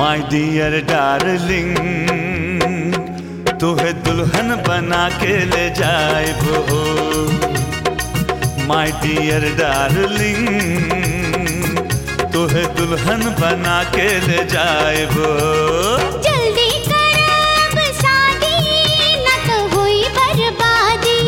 माय dear darling, तुहे दुल्हन बना के ले जाइबो। माय डियर डार्लिंग, तुहे दुल्हन बना के ले जाइबो। जल्दी कर अब शादी, न तो हुई बर्बादी।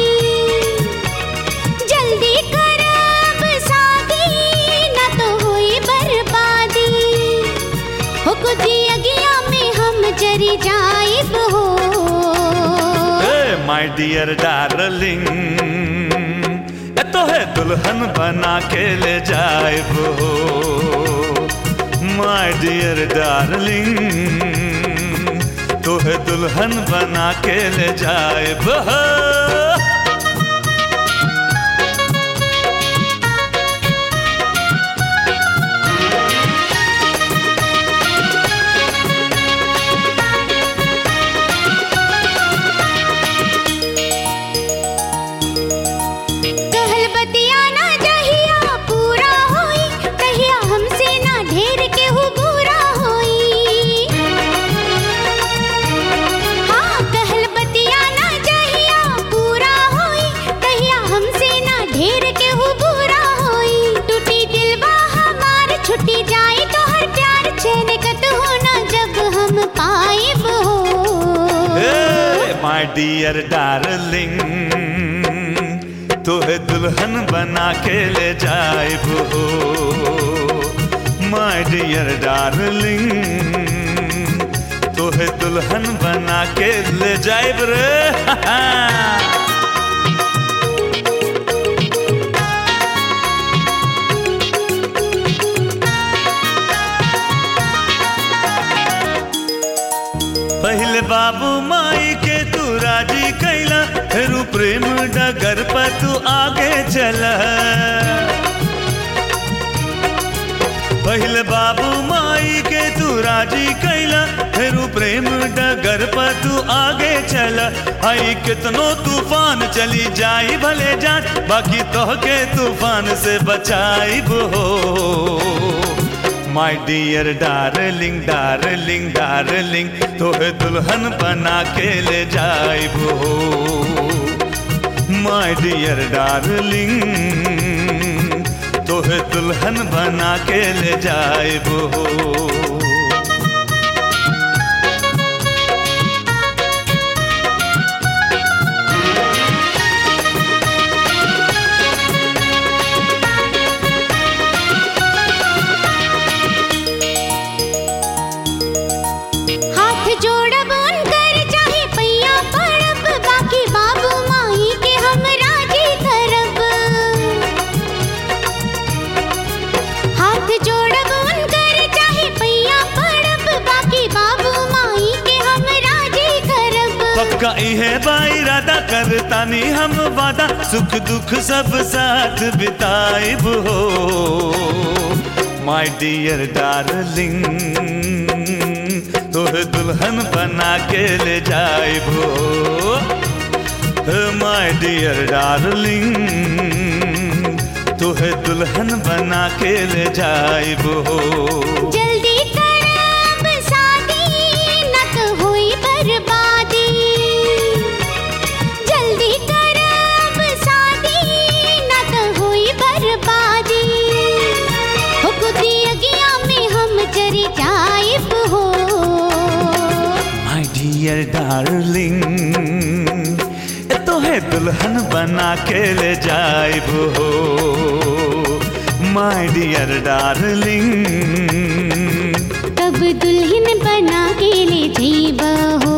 जल्दी कर अब शादी, न तो हुई बर्बादी। हो कुछ अगिया में हम जरी जाइब हो। माय डियर डार्लिंग, तोहे दुल्हन बना के ले जाइबो। माय डियर डार्लिंग, तोहे दुल्हन बना के ले जाइबो। माय डियर डार्लिंग, तोहे दुल्हन बना के ले जाइबो। माय डियर डार्लिंग, तोहे दुल्हन बना के ले जाइब रे। पहले बाबू माई के तू राजी कैला, फिर प्रेम डगर पर तू आगे चला। पहले बाबू माई के तू राजी कैला, फिर प्रेम डगर पर तू आगे चला। आई कितनो तूफान चली जाई भले जान, बाकी तो के तूफान से बचाइबो। My dear darling, darling, darling, तोहे दुल्हन बना के ले जाइबो। माय डियर डार्लिंग, तोहे दुल्हन बना के ले जाइबो। पक्का इहे इरादा करतानी हम वादा, सुख दुख सब साथ बिताइबो। माय डियर डार्लिंग, तोहे दुल्हन बना के ले जाइबो। माय डियर डार्लिंग, तोहे दुल्हन बना के ले जाइबो। जल्दी कर अब शादी, न तो हुई बर्बादी। जल्दी कर अब शादी, न तो हुई बर्बादी। हो कुछ अगिया में हम जरी जाइब हो। माय डियर डार्लिंग, तोहे दुल्हन बना के ले जाइबो। माय डियर डार्लिंग, कब दुल्हन बना के ले जाइबो।